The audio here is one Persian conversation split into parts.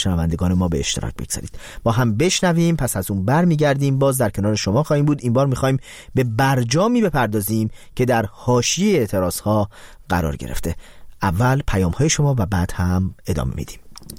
شنوندگان ما به اشتراک بگذارید. با هم بشنویم، پس از اون برمیگردیم، باز در کنار شما خواهیم بود. این بار میخوایم به برجامی بپردازیم که در حاشیه اعتراضها قرار گرفته. اول پیام‌های شما و بعد هم ادامه میدیم.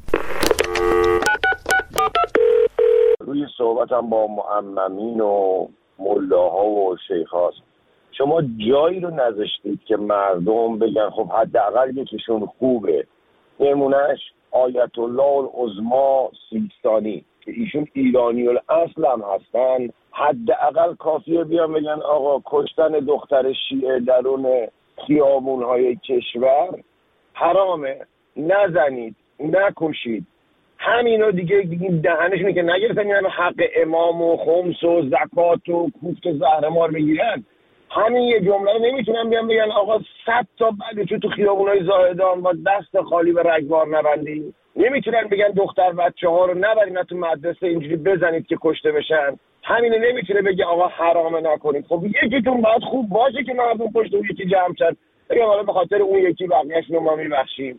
روی صحبتم با معممین و ملاها و شیخاست، شما جایی رو نذاشتید که مردم بگن خب حداقل یکیشون خوبه. نمونهش آیت الله العظما سیستانی که ایشون ایرانی الاصل هم هستن، حداقل کافیه بیان بگن آقا کشتن دختر شیعه درون خیابون‌های کشور حرامه، نزنید، نکشید. همینو دیگه دهنشونه که نگرفتن، یعنی حق امام و خمس و زکات و کوفت و زهرمار بگیرن. همین یه جمله رو نمیتونن بیان بگن آقا 100 تا بعد تو خیابونای زاهدان با دست خالی به رگبار نبندید. نمیتونن بگن دختر بچه‌ها رو نبرید تو مدرسه اینجوری بزنید که کشته بشن. همینو نمیتونه بگه آقا حرامه نکنید. خب یکیتون باید خوب باشه که مردم پشت اون یکی جمع شن، بگم حالا به خاطر اون یکی بقیه‌اش رو ما میبخشیم.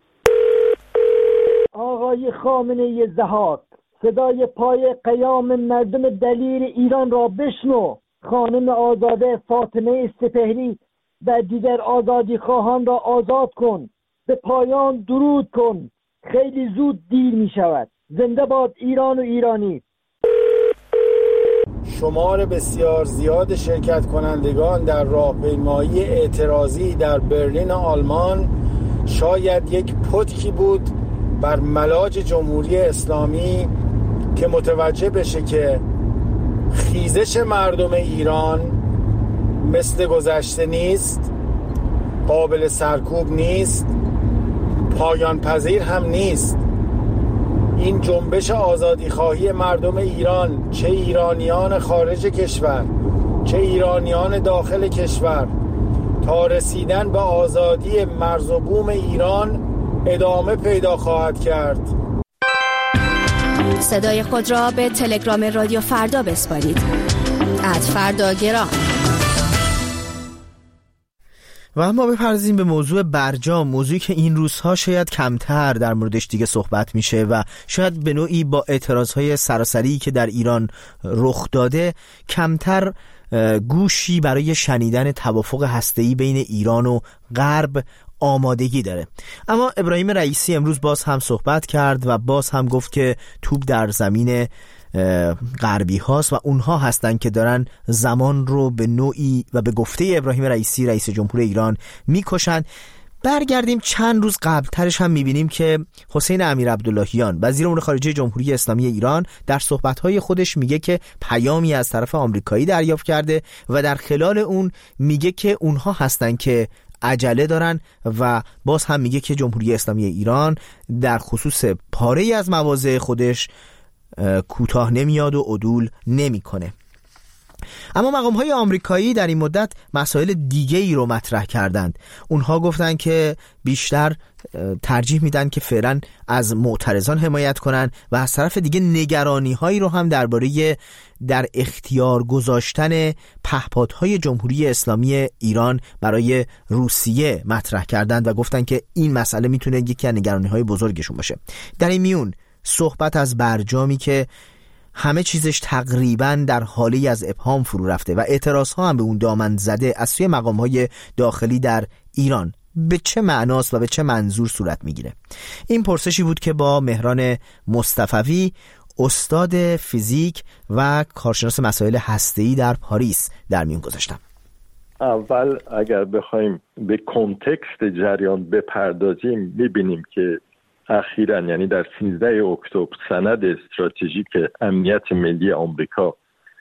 آقای خامنه‌ای ضحاک، صدای پای قیام مردم دلیر ایران را بشنو. خانم آزاده فاطمه سپهری و دیگر آزادی خواهان را آزاد کن. به پایان درود کن، خیلی زود دیر می شود. زنده باد ایران و ایرانی. شمار بسیار زیاد شرکت کنندگان در راهپیمایی اعتراضی در برلین آلمان شاید یک پتکی بود بر ملاج جمهوری اسلامی که متوجه بشه که خیزش مردم ایران مثل گذشته نیست، قابل سرکوب نیست، پایان پذیر هم نیست. این جنبش آزادی خواهی مردم ایران، چه ایرانیان خارج کشور چه ایرانیان داخل کشور، تا رسیدن به آزادی مرز و بوم ایران ادامه پیدا خواهد کرد. صدای خود را به تلگرام رادیو فردا بسپارید. @فرداگرام. و اما بپردازیم به موضوع برجام، موضوعی که این روزها شاید کمتر در موردش دیگه صحبت میشه و شاید به نوعی با اعتراضهای سراسری که در ایران رخ داده کمتر گوشی برای شنیدن توافق هسته‌ای بین ایران و غرب آمادگی داره. اما ابراهیم رئیسی امروز باز هم صحبت کرد و باز هم گفت که توپ در زمین غربی هاست و اونها هستن که دارن زمان رو به نوعی و به گفته ابراهیم رئیسی رئیس جمهور ایران میکشن. برگردیم چند روز قبلترش هم میبینیم که حسین امیرعبداللهیان وزیر امور خارجه جمهوری اسلامی ایران در صحبت‌های خودش میگه که پیامی از طرف آمریکایی دریافت کرده و در خلال اون میگه که اونها هستن که عجله دارن و باز هم میگه که جمهوری اسلامی ایران در خصوص پاره‌ای از مواضع خودش کوتاه نمیاد و عدول نمیکنه. اما مقام‌های آمریکایی در این مدت مسائل دیگه‌ای رو مطرح کردند. اونها گفتن که بیشتر ترجیح میدن که فعلا از معترضان حمایت کنن و از طرف دیگه نگرانی‌هایی رو هم درباره در اختیار گذاشتن پهپادهای جمهوری اسلامی ایران برای روسیه مطرح کردند و گفتن که این مسئله میتونه یکی از نگرانی‌های بزرگشون باشه. در این میون صحبت از برجامی که همه چیزش تقریباً در حالی از ابهام فرو رفته و اعتراضها هم به اون دامن زده از سوی مقام‌های داخلی در ایران به چه معناست و به چه منظور صورت میگیره؟ این پرسشی بود که با مهران مصطفوی، استاد فیزیک و کارشناس مسائل هسته‌ای در پاریس در میون گذاشتم. اول اگر بخوایم به کنتکست جریان بپردازیم می‌بینیم که اخیراً یعنی در 13 اکتبر سند استراتژیک امنیت ملی آمریکا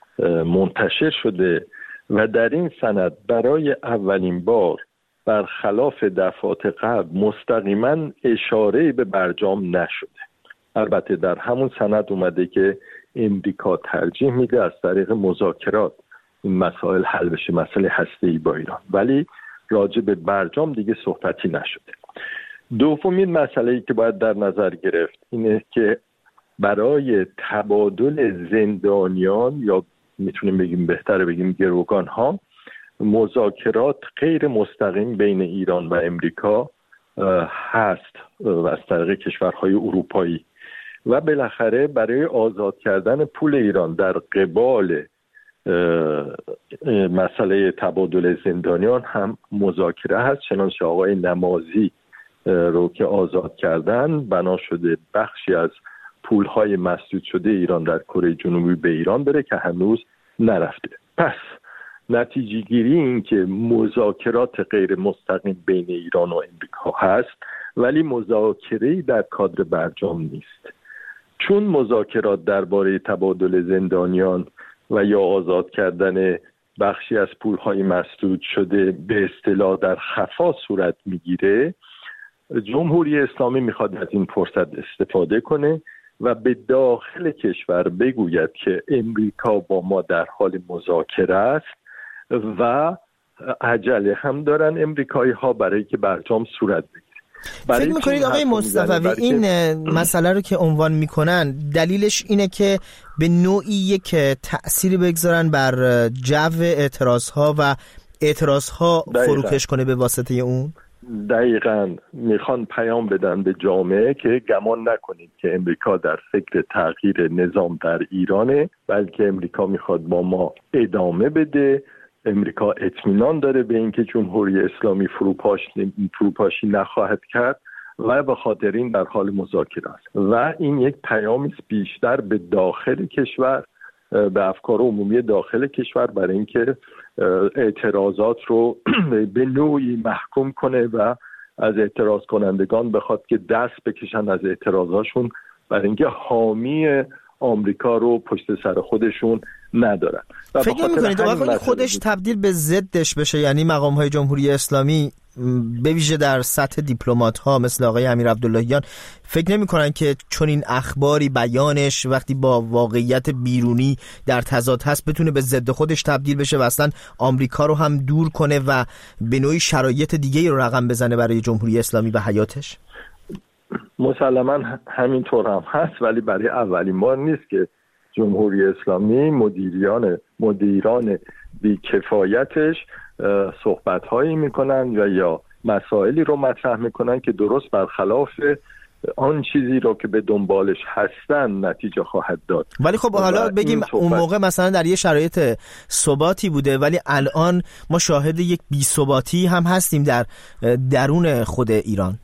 منتشر شده و در این سند برای اولین بار برخلاف دفعات قبل مستقیما اشاره به برجام نشده. البته در همون سند اومده که امریکا ترجیح میده از طریق مذاکرات این مسائل حل بشه، مسئله هسته‌ای با ایران، ولی راجع به برجام دیگه صحبتی نشده. دومین مسئله‌ای که باید در نظر گرفت اینه که برای تبادل زندانیان یا میتونیم بگیم بهتره بگیم گروگان ها مذاکرات غیر مستقیم بین ایران و امریکا هست و از طریق کشورهای اروپایی، و بالاخره برای آزاد کردن پول ایران در قبال مسئله تبادل زندانیان هم مذاکره هست. چنانچه آقای نمازی رو که آزاد کردن، بنا شده بخشی از پولهای مسدود شده ایران در کره جنوبی به ایران بره که هنوز نرفته. پس نتیجه گیری این که مذاکرات غیر مستقیم بین ایران و امریکا هست، ولی مذاکره‌ای در کادر برجام نیست. چون مذاکرات درباره تبادل زندانیان و یا آزاد کردن بخشی از پولهای مسدود شده به اصطلاح در خفا صورت میگیره، جمهوری اسلامی میخواد از این فرصت استفاده کنه و به داخل کشور بگوید که امریکا با ما در حال مذاکره است و عجله هم دارن امریکایی ها برای که برجام صورت بگیره. فکر میکنید آقای مصطفی این مسئله رو که عنوان میکنن دلیلش اینه که به نوعی یک تأثیری بگذارن بر جو اعتراضها و اعتراضها فروکش کنه به واسطه اون؟ دقیقاً میخوان پیام بدن به جامعه که گمان نکنید که امریکا در فکر تغییر نظام در ایرانه، بلکه امریکا میخواد با ما ادامه بده. امریکا اطمینان داره به اینکه جمهوری اسلامی فروپاشی نخواهد کرد و به خاطر این در حال مذاکره است و این یک پیامی بیشتر به داخل کشور، به افکار عمومی داخل کشور، برای اینکه اعتراضات رو به نوعی محکوم کنه و از اعتراض کنندگان بخواد که دست بکشن از اعتراضاشون، برای اینکه حامی آمریکا رو پشت سر خودشون ندارن. فکر نمی‌کنید واقعا خودش تبدیل به ضدش بشه؟ یعنی مقام‌های جمهوری اسلامی به ویژه در سطح دیپلمات‌ها مثل آقای امیر عبداللهیان فکر نمی‌کنن که چون این اخباری بیانش وقتی با واقعیت بیرونی در تضاد هست بتونه به ضد خودش تبدیل بشه و اصلا آمریکا رو هم دور کنه و به نوعی شرایط دیگه‌ای رو رقم بزنه برای جمهوری اسلامی و حیاتش؟ مسلماً همینطور هم هست، ولی برای اولین بار نیست که جمهوری اسلامی مدیران بی‌کفایتش صحبت‌هایی میکنن و یا مسائلی رو مطرح میکنن که درست برخلاف آن چیزی رو که به دنبالش هستن نتیجه خواهد داد. ولی خب حالا بگیم اون موقع مثلا در یه شرایط ثباتی بوده، ولی الان ما شاهد یک بی‌ثباتی هم هستیم در درون خود ایران.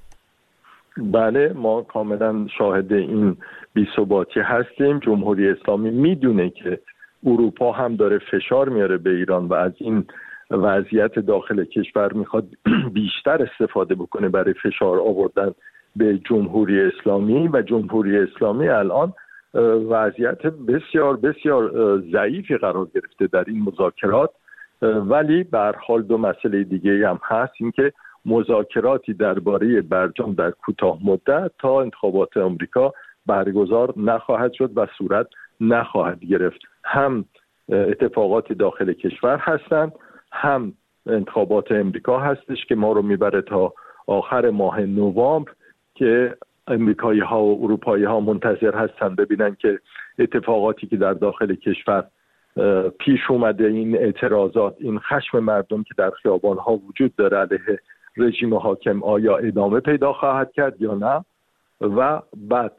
بله، ما کاملا شاهد این بی‌ثباتی هستیم. جمهوری اسلامی میدونه که اروپا هم داره فشار میاره به ایران و از این وضعیت داخل کشور میخواد بیشتر استفاده بکنه برای فشار آوردن به جمهوری اسلامی و جمهوری اسلامی الان وضعیت بسیار بسیار ضعیفی قرار گرفته در این مذاکرات. ولی به هر حال دو مسئله دیگه هم هست، این که مذاکراتی درباره برجام در کوتاه مدت تا انتخابات آمریکا برگزار نخواهد شد و صورت نخواهد گرفت. هم اتفاقات داخل کشور هستند، هم انتخابات امریکا هستش که ما رو میبره تا آخر ماه نوامبر که امریکایی ها و اروپایی ها منتظر هستند ببینن که اتفاقاتی که در داخل کشور پیش اومده، این اعتراضات، این خشم مردم که در خیابان ها وجود داره علیه رژیم حاکم، آیا ادامه پیدا خواهد کرد یا نه، و بعد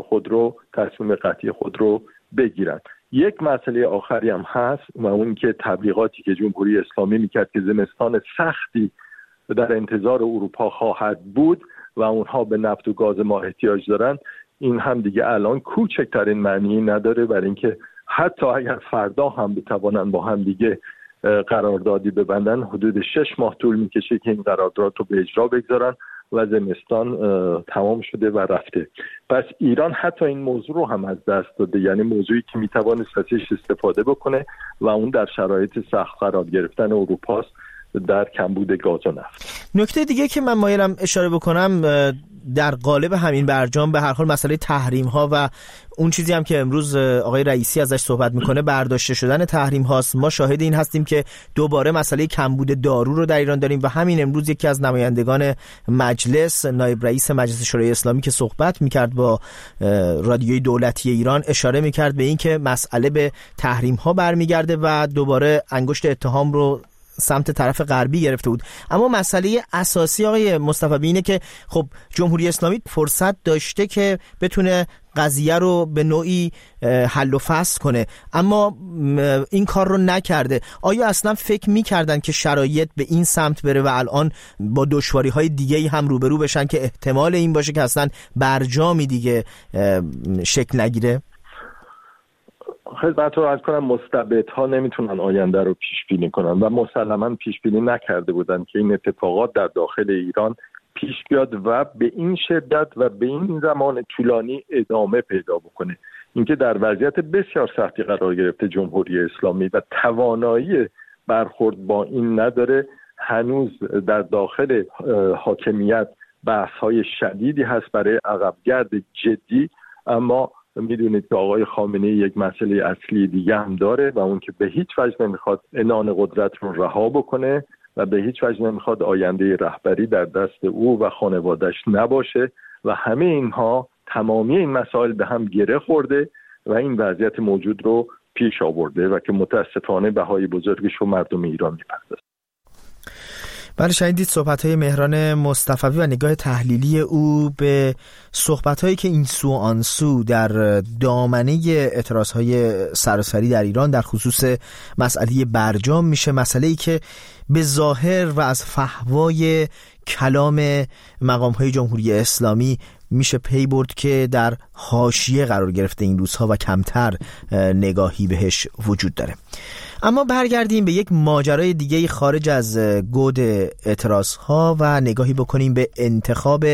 تصمیم قطعی خود رو بگیرن. یک مسئله آخری هم هست و اون که تبلیغاتی که جمهوری اسلامی میکرد که زمستان سختی در انتظار اروپا خواهد بود و اونها به نفت و گاز ما احتیاج دارن، این هم دیگه الان کوچکترین معنی نداره، برای اینکه حتی اگر فردا هم بتوانن با هم دیگه قراردادی ببندن، حدود 6 ماه طول میکشه که این قرارداد رو به اجرا بگذارن و زمستان تمام شده و رفته. پس ایران حتی این موضوع رو هم از دست داده، یعنی موضوعی که میتوانست ازش استفاده بکنه و اون در شرایط سخت قرار گرفتن اروپاست در کمبود گاز و نفت. نکته دیگه که من مایلم اشاره بکنم در قالب همین برجام به هر حال مسئله تحریم ها و اون چیزی هم که امروز آقای رئیسی ازش صحبت میکنه برداشته شدن تحریم هاست. ما شاهد این هستیم که دوباره مسئله کمبود دارو رو در ایران داریم و همین امروز یکی از نمایندگان مجلس، نایب رئیس مجلس شورای اسلامی که صحبت میکرد با رادیوی دولتی ایران، اشاره میکرد به این که مسئله به تحریم ها برمیگرده و دوباره انگشت اتهام رو سمت طرف غربی گرفته بود. اما مسئله اساسی آقای مصطفی اینه که خب جمهوری اسلامی فرصت داشته که بتونه قضیه رو به نوعی حل و فصل کنه، اما این کار رو نکرده. آیا اصلا فکر میکردن که شرایط به این سمت بره و الان با دشواری‌های دیگه‌ای هم روبرو بشن که احتمال این باشه که اصلا برجامی دیگه شکل نگیره؟ خدمت رو عرض کنم، مستبدها نمیتونن آینده رو پیش بینی کنن و مسلماً پیش بینی نکرده بودن که این اتفاقات در داخل ایران پیش بیاد و به این شدت و به این زمان طولانی ادامه پیدا بکنه. اینکه در وضعیت بسیار سختی قرار گرفته جمهوری اسلامی و توانایی برخورد با این نداره. هنوز در داخل حاکمیت بحث‌های شدیدی هست برای عقبگرد جدی، اما میدونید که آقای خامنه‌ای یک مسئله اصلی دیگه هم داره و اون که به هیچ وجه نمیخواد عنان قدرت رو رها بکنه و به هیچ وجه نمیخواد آینده رهبری در دست او و خانواده‌اش نباشه و همه اینها، تمامی این مسائل به هم گره خورده و این وضعیت موجود رو پیش آورده و که متاسفانه بهای بزرگش رو مردم ایران می‌پردازه. بله، شنیدید صحبت‌های مهران مصطفی و نگاه تحلیلی او به صحبت‌هایی که این سو آن سو در دامنه اعتراض‌های سراسری در ایران در خصوص مسئله برجام میشه، مسئله‌ای که به ظاهر و از فحوای کلام مقام‌های جمهوری اسلامی میشه پی برد که در حاشیه قرار گرفته این روزها و کمتر نگاهی بهش وجود داره. اما برگردیم به یک ماجرای دیگه خارج از گود اعتراضها و نگاهی بکنیم به انتخاب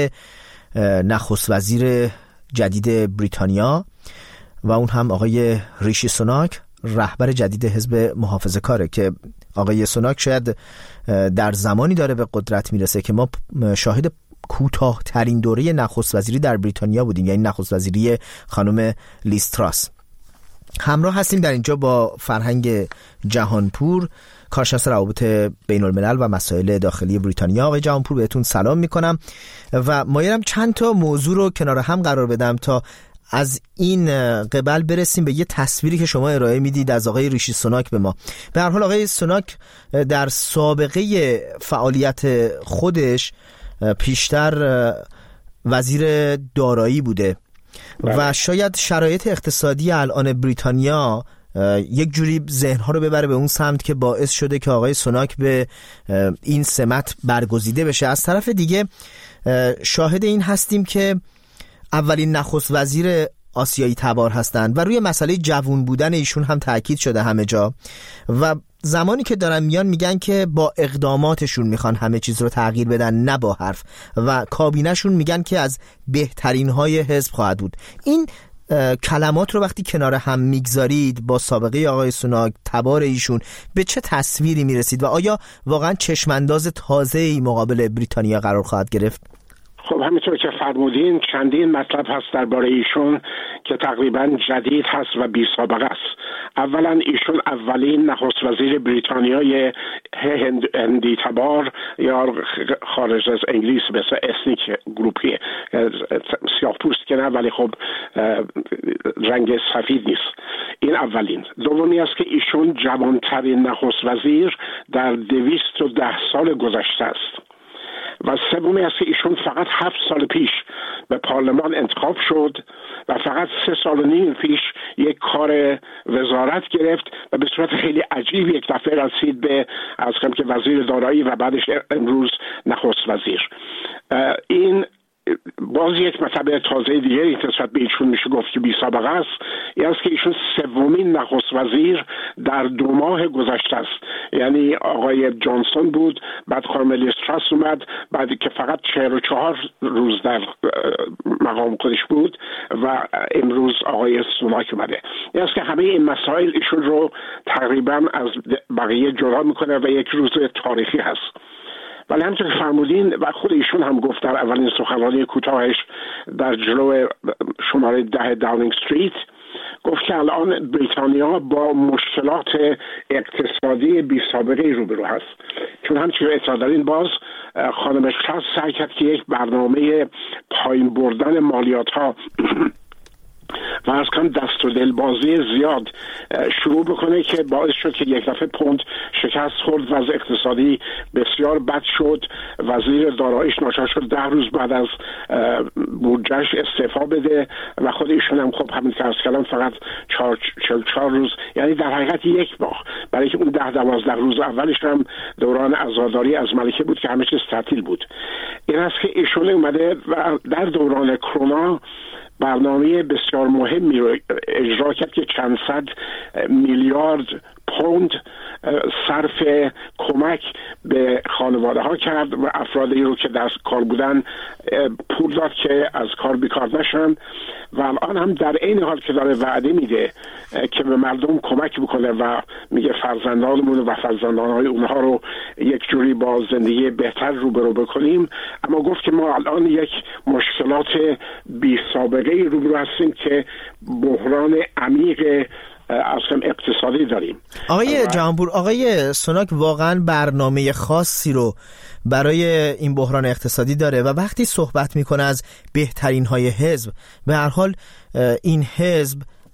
نخست وزیر جدید بریتانیا و اون هم آقای ریشی سوناک، رهبر جدید حزب محافظه‌کاره، که آقای سوناک شاید در زمانی داره به قدرت میرسه که ما شاهد کوتاه‌ترین دوره نخست وزیری در بریتانیا بودیم، یعنی نخست وزیری خانم لیز تراس. همراه هستیم در اینجا با فرهنگ جهانپور، کارشناس روابط بین الملل و مسائل داخلی بریتانیا. آقای جهانپور بهتون سلام میکنم و مایلم چند تا موضوع رو کنار هم قرار بدم تا از این قبل برسیم به یه تصویری که شما ارائه میدید از آقای ریشی سوناک به ما. به هر حال آقای سوناک در سابقه فعالیت خودش پیشتر وزیر دارایی بوده و شاید شرایط اقتصادی الان بریتانیا یک جوری ذهنها رو ببره به اون سمت که باعث شده که آقای سوناک به این سمت برگزیده بشه. از طرف دیگه شاهد این هستیم که اولین نخست وزیر آسیایی تبار هستند و روی مسئله جوان بودن ایشون هم تاکید شده همه جا و زمانی که دارن میان میگن که با اقداماتشون میخوان همه چیز رو تغییر بدن، نه با حرف، و کابینه‌شون میگن که از بهترین های حزب خواهد بود. این کلمات رو وقتی کنار هم میگذارید با سابقه آقای سوناک، تبار ایشون، به چه تصویری میرسید و آیا واقعا چشمانداز تازه‌ای مقابل بریتانیا قرار خواهد گرفت؟ خب همینطور که فرمودین چندین مطلب هست درباره ایشون که تقریبا جدید هست و بی سابقه است. اولا ایشون اولین نخست وزیر بریتانیای هندی تبار یا خارج از انگلیس مثل اسنیک گروپی، سیاه پوست که نه ولی خب رنگ سفید نیست. این اولین. دومی است که ایشون جوانترین نخست وزیر در 210 سال گذشته است. و سومی است که ایشون فقط 7 سال پیش به پارلمان انتخاب شد و فقط 3 سال و نیم پیش یک کار وزارت گرفت و به صورت خیلی عجیب یک دفعه رسید به از کم که وزیر دارایی و بعدش امروز نخست وزیر. این باز یک مطلب تازه دیگری نسبت به ایشون میشه گفت که بی سابقه است. این است که ایشون سومین نخست وزیر در 2 ماه گذشته است. یعنی آقای جانسون بود، بعد خانم لیز تراس اومد، بعد که فقط 44 روز در مقام خودش بود و امروز آقای سوناک اومده. این است که همه این مسائل ایشون رو تقریبا از بقیه جدا میکنه و یک روز تاریخی هست. ولی همچنین فرمودین و خود ایشون هم گفت در اولین سخنرانی کوتاهش در جلو شماره 10 داونینگ استریت، گفت که الان بریتانیا با مشکلات اقتصادی بی سابقه روبرو هست. چون همچنین اطلاع دارین باز خانم تراس سعی کرد که یک برنامه پایین بردن مالیات ها و فرض کن دست و دلبازی زیاد شروع بکنه که باعث شد که یک دفعه پوند شکست خورد، وضع اقتصادی بسیار بد شد، وزیر داراییش ناچار شد 10 روز بعد از بودجهش استعفا بده و خود ایشون هم خب همین که از کلام فقط 4 روز، یعنی در حقیقت یک ماه، برای که اون 10-12 روز اولش هم دوران عزاداری از ملکه بود که همه چیز تعطیل بود. این است که ایشون اومده و در دوران کرونا برنامه بسیار مهمی رو اجرا کرد که چند صد میلیارد پوند صرف کمک به خانواده ها کرد و افرادی رو که در کار بودن پول داد که از کار بیکار نشن و الان هم در این حال که داره وعده میده که به مردم کمک بکنه و میگه فرزندانمون و فرزندانهای اونها رو یک جوری با زندگی بهتر روبرو بکنیم، اما گفت که ما الان یک مشکلات بی سابقه روبرو هستیم که بحران عمیق اصلا اقتصادی داریم. آقای جهانپور، آقای سوناک واقعا برنامه خاصی رو برای این بحران اقتصادی داره و وقتی صحبت میکنه از بهترین های حزب، به هر حال این حزب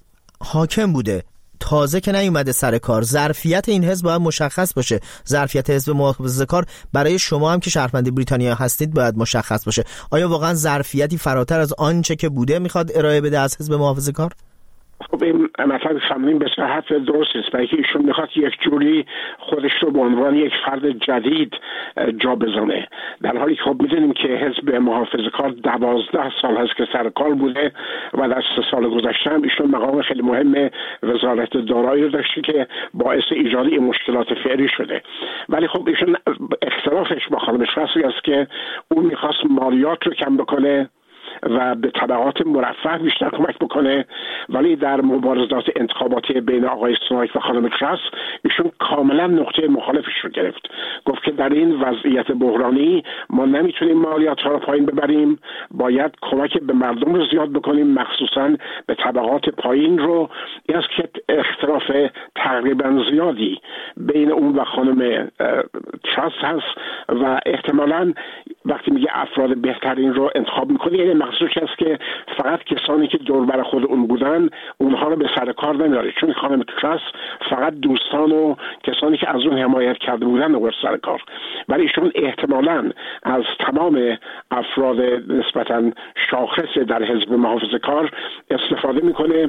حاکم بوده، تازه که نیومده سر کار. ظرفیت این حزب باید مشخص باشه، ظرفیت حزب محافظه‌کار برای شما هم که شهروند بریتانیا هستید باید مشخص باشه. آیا واقعا ظرفیتی فراتر از آنچه که بوده میخواد ارائه بده از حزب محافظه‌کار؟ خب این مطلب فهمیدیم به صحت درست است، برای که ایشون میخواد یک جوری خودش رو به عنوان یک فرد جدید جا بزنه، در حالی که خب میدونیم که حزب محافظه‌کار 12 سال هست که سر کار بوده و در 3 سال گذشته هم ایشون مقام خیلی مهم وزارت دارایی رو داشته که باعث ایجاد این مشکلات فعلی شده. ولی خب ایشون اختلافش با خانم تراس است که اون میخواست مالیات رو کم بکنه و به طبقات مرفه بیشتر کمک بکنه، ولی در مبارزات انتخاباتی بین آقای سوناک و خانم تراس ایشون کاملا نقطه مخالفش رو گرفت. گفت که در این وضعیت بحرانی ما نمیتونیم مالیات ها رو پایین ببریم، باید کمک به مردم رو زیاد بکنیم، مخصوصا به طبقات پایین رو. این است که اختلاف تقریبا زیادی بین اون و خانم تراس هست و احتمالاً وقتی میگه افراد بهترین رو انتخاب میکنه یعنی مقصودش است که فقط کسانی که دور بر خود اون بودن اونها رو به سر کار نمیاره، چون خانم تراس فقط دوستان و کسانی که از اون حمایت کرده بودن رو به سر کار، ولی ایشون احتمالاً از تمام افراد نسبتاً شاخص در حزب محافظه‌کار استفاده میکنه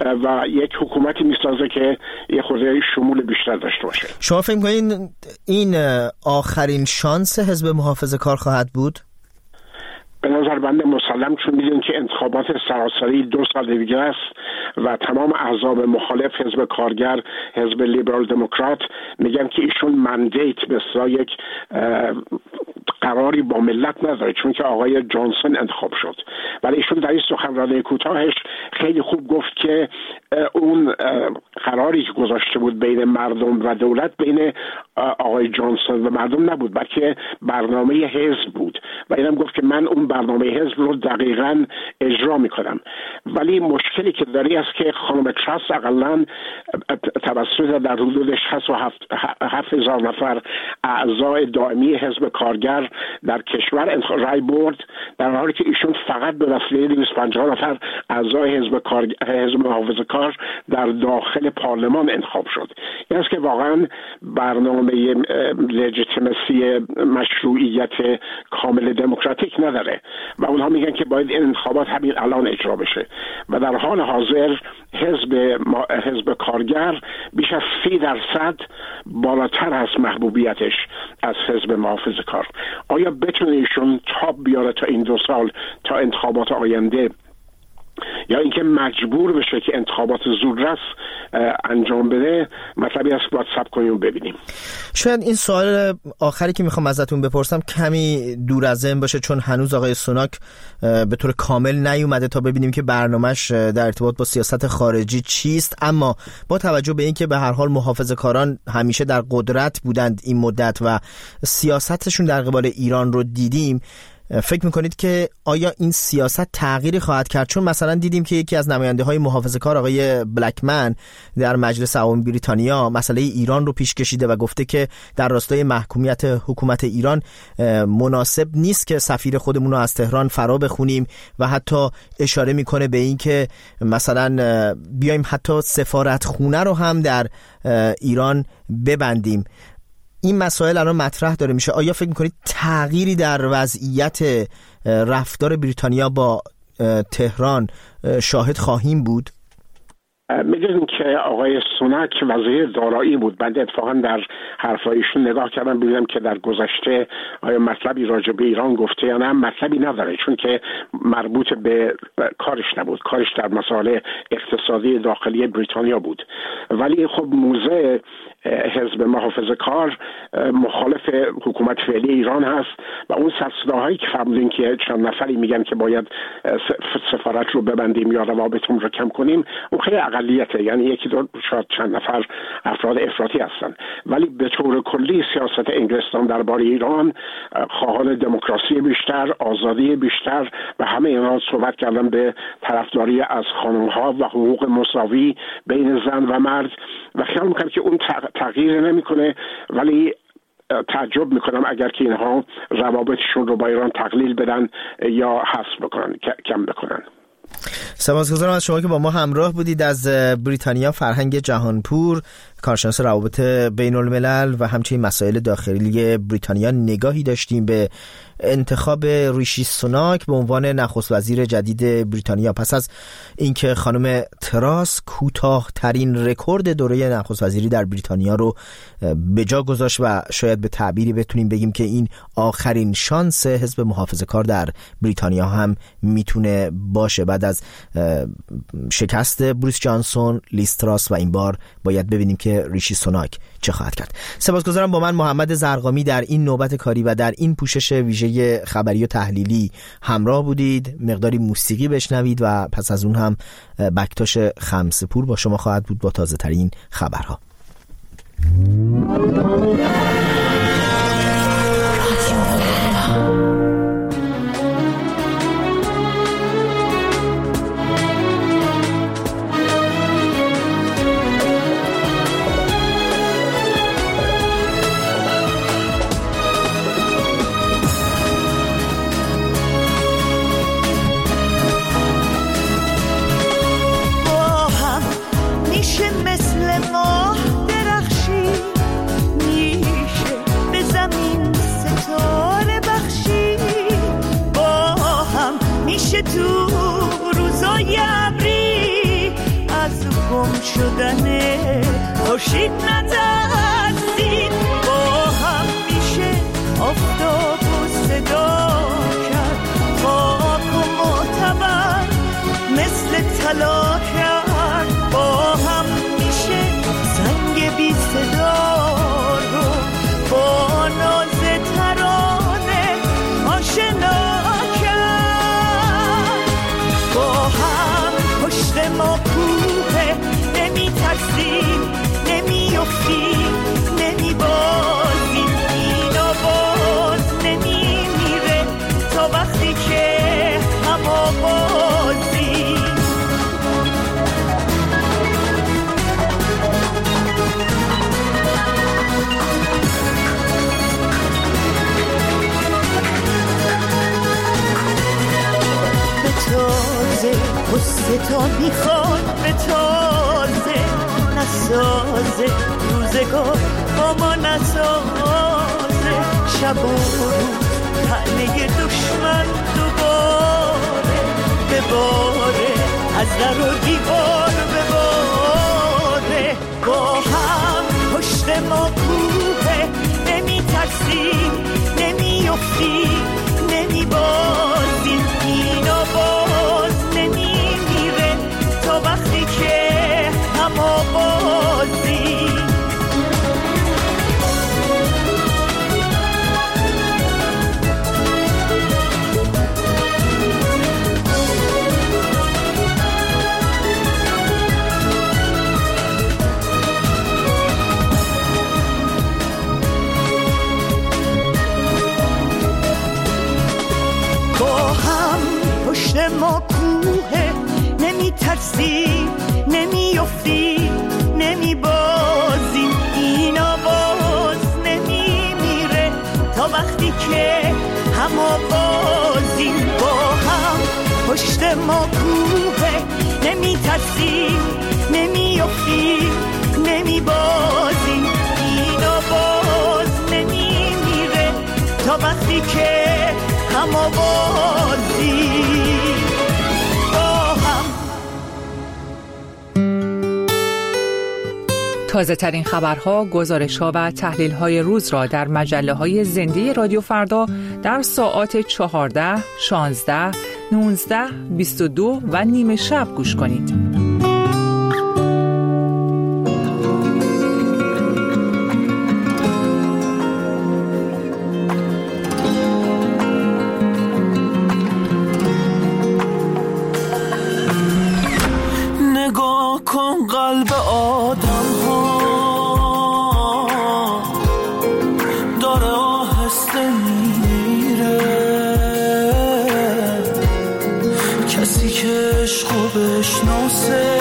و یک حکومتی میسازه که یه خورده شمول بیشتر داشته باشه. شما فکر می‌کنین این آخرین شانس حزب محافظه‌کار خواهد بود؟ به نظر بنده مسلم، چون میدونید که انتخابات سراسری 2 سال دیگه است و تمام احزاب مخالف، حزب کارگر، حزب لیبرال دموکرات، میگن که ایشون مندیت مثلا یک قراری با ملت نداره، چون که آقای جانسون انتخاب شد. ولی ایشون در این سخنرانی کوتاهش خیلی خوب گفت که اون قراری که گذاشته بود بین مردم و دولت بین آقای جانسون و مردم نبود، بلکه برنامه حزب بود و اینم گفت که من اون برنامه حزب رو دقیقاً اجرا میکنم. ولی مشکلی که داری است که خانم تراس اقلاً توسط در حدود 7,000 نفر اعضای دائمی حزب کارگر در کشور رای برد، در حالی که ایشون فقط به وسیله 250 نفر اعضای حزب محافظه‌کار در داخل پارلمان انتخاب شد. این است که واقعاً برنامه لجیتیمسی مشروعیت کامل دموکراتیک نداره و اونها میگن که باید این انتخابات همین الان اجرا بشه و در حال حاضر حزب کارگر بیش از 30% بالاتر هست محبوبیتش از حزب محافظه‌کار. آیا بتونه ایشون تاب بیاره تا این 2 سال تا انتخابات آینده، یا اینکه مجبور بشه که انتخابات زودرس انجام بده؟ مطلبی است باید صبر کنیم و ببینیم. شاید این سوال آخری که میخوام ازتون بپرسم کمی دور از ذهن باشه، چون هنوز آقای سوناک به طور کامل نیومده تا ببینیم که برنامه‌اش در ارتباط با سیاست خارجی چیست، اما با توجه به اینکه به هر حال محافظه‌کاران همیشه در قدرت بودند این مدت و سیاستشون در قبال ایران رو دیدیم، فکر میکنید که آیا این سیاست تغییری خواهد کرد؟ چون مثلا دیدیم که یکی از نماینده های محافظه‌کار آقای بلکمن در مجلس عوام بریتانیا مسئله ایران رو پیش کشیده و گفته که در راستای محکومیت حکومت ایران مناسب نیست که سفیر خودمون رو از تهران فرا بخونیم و حتی اشاره میکنه به این که مثلا بیایم حتی سفارتخونه رو هم در ایران ببندیم. این مسائل الان مطرح داره میشه. آیا فکر میکنید تغییری در وضعیت رفتار بریتانیا با تهران شاهد خواهیم بود؟ میدونیم که آقای سوناک وزیر دارایی بود. بنده اتفاقا در حرفایشون نگاه کردم ببینم که در گذشته آیا مطلبی راجع به ایران گفته یا نه. مطلبی نداره، چون که مربوط به کارش نبود. کارش در مسائل اقتصادی داخلی بریتانیا بود. ولی خب موضع حزب محافظه‌کار مخالف حکومت فعلی ایران هست و اون صداهایی که فرمودین که چند نفری میگن که باید سفارت رو ببندیم یا روابطمون رو کم کنیم، اون خیلی اقلیته، یعنی یکی دو شاید چند نفر افراد افراطی هستن. ولی به طور کلی سیاست انگلستان درباره ایران خواهان دموکراسی بیشتر، آزادی بیشتر و همه اینا صحبت کردن به طرفداری از خانم‌ها و حقوق مساوی بین زن و مرد و خیال میکنم که اون تغییر نمیکنه. ولی تعجب میکنم اگر که اینها روابطشون رو با ایران تقلیل بدن یا حذف بکنن، کم بکنن. سپاسگزارم از شما که با ما همراه بودید. از بریتانیا فرهنگ جهانپور، کارشناس روابط بین الملل و همچنین مسائل داخلی بریتانیا نگاهی داشتیم به انتخاب ریشی سوناک به عنوان نخست وزیر جدید بریتانیا پس از اینکه خانم تراس کوتاه‌ترین رکورد دوره نخست وزیری در بریتانیا رو به جا گذاشت و شاید به تعبیری بتونیم بگیم که این آخرین شانس حزب محافظه‌کار در بریتانیا هم میتونه باشه. بعد از شکست بوریس جانسون، لیز تراس و این بار باید ببینیم که ریشی سوناک چه خواهد کرد. سپاسگزارم با من محمد زرقامی در این نوبت کاری و در این پوشش ویژه خبری و تحلیلی همراه بودید. مقداری موسیقی بشنوید و پس از اون هم بکتاش خمسپور با شما خواهد بود با تازه ترین خبرها. شدنه خورشید نترسید، با هم میشه آفتاب و صدا کرد، خاک و معتبر مثل طلا کرد، با هم میشه سنگ بی صدا رو با ناز ترانه آشنا کرد، با هم پشت ما کوه نمی ترسیم، نمی افتیم، نمی بازیم، اینا باز نمی میره تا وقتی که هم آوازیم. به تازه قصه تا میخواد، به تازه نسازه روزگار با ما نسازه، شب و روز تنه دشمن دوباره بباره، از در و دیوار بباره، با هم پشت ما کوه نمی ترسیم، نمی افتیم، نمی بازیم، اینا باز نمی میره تا وقتی که هم آوازیم. ما کوه، نمی ترسی نمی افتی نمی بازی، این آواز نمی میره تا وقتی که هم آوازیم با هم. پشت ما کوه، نمی ترسی نمی افتی نمی بازی، این آواز نمی میره تا وقتی که هم آوازی با هم. تازه ترین خبرها، گزارش‌ها و تحلیل‌های روز را در مجله‌های زنده رادیو فردا در ساعات 14، 16، 19، 22 و نیمه شب گوش کنید. قلب آدم ها داره آهسته میره، کسی که عشقو بشناسه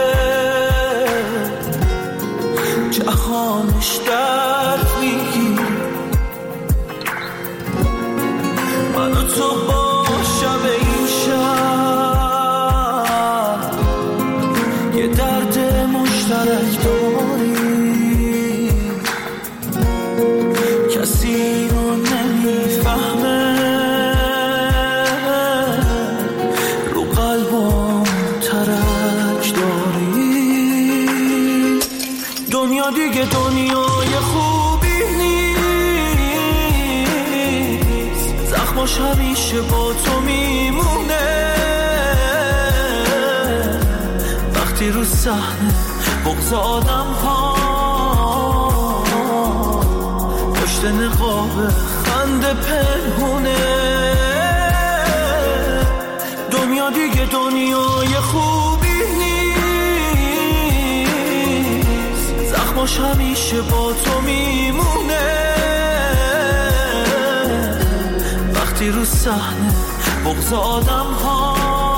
جهانش درد میگیره. من و تو با شب این شب یه درد مشترک داریم، کسی رو نمیفهمه، رو قلبم ترک داریم. دنیا دیگه دنیای خوبی نیست، زخماش همیشه با تو میمونه. وقتی رو صحنه بغض آدم ها پشت نقاب خنده پنهونه. دنیا دیگه دنیای خوبی نیست، زخماش همیشه با تو میمونه. وقتی رو صحنه بغض آدم ها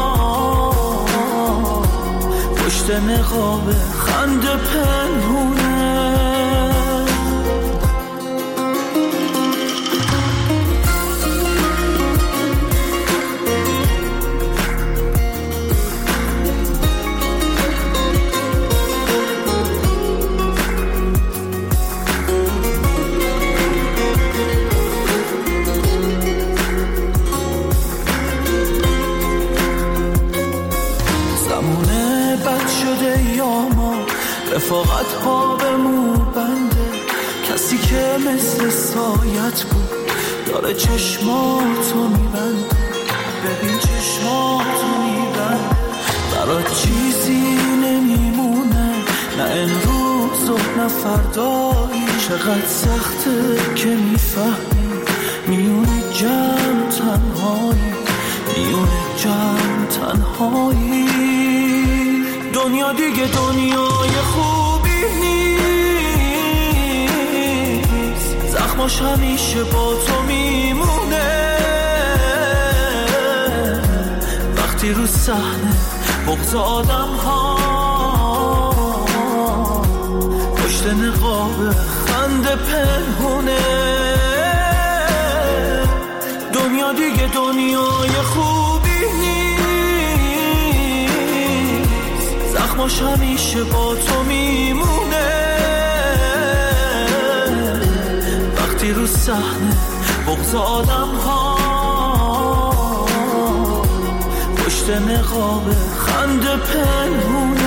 پشت نقاب خنده پنهونه. رفاقت ها به مو بنده، کسی که مثل سایت بود داره چشماتو میبنده. ببین چشماتو میبنده، برات چیزی نمیمونه، نه امروز و نه فردایی. چقدر سخته که میفهمی میونه جمع تنهایی، میونه جمع تنهایی. دنیا دیگه دنیای خوبی نیست، زخماش همیشه با تو میمونه. وقتی رو صحنه بغض آدم ها پشت نقاب خنده پنهونه. دنیا دیگه دنیای خوبی زخماش همیشه با تو میمونه. وقتی رو صحنه بغض آدم ها پشت نقاب خنده پنهونه.